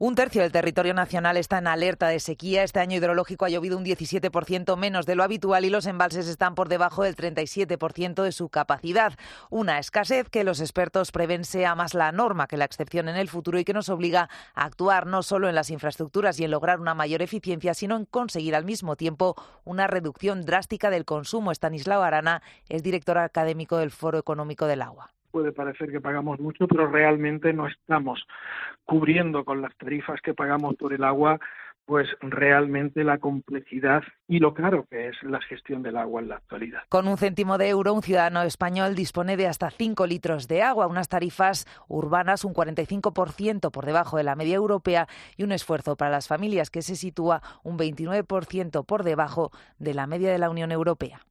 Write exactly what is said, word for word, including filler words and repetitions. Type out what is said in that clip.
Un tercio del territorio nacional está en alerta de sequía. Este año hidrológico ha llovido un diecisiete por ciento menos de lo habitual y los embalses están por debajo del treinta y siete por ciento de su capacidad. Una escasez que los expertos prevén sea más la norma que la excepción en el futuro y que nos obliga a actuar no solo en las infraestructuras y en lograr una mayor eficiencia, sino en conseguir al mismo tiempo una reducción drástica del consumo. Estanislao Arana es director académico del Foro Económico del Agua. Puede parecer que pagamos mucho, pero realmente no estamos cubriendo con las tarifas que pagamos por el agua, pues realmente la complejidad y lo caro que es la gestión del agua en la actualidad. Con un céntimo de euro, un ciudadano español dispone de hasta cinco litros de agua, unas tarifas urbanas un cuarenta y cinco por ciento por debajo de la media europea y un esfuerzo para las familias que se sitúa un veintinueve por ciento por debajo de la media de la Unión Europea.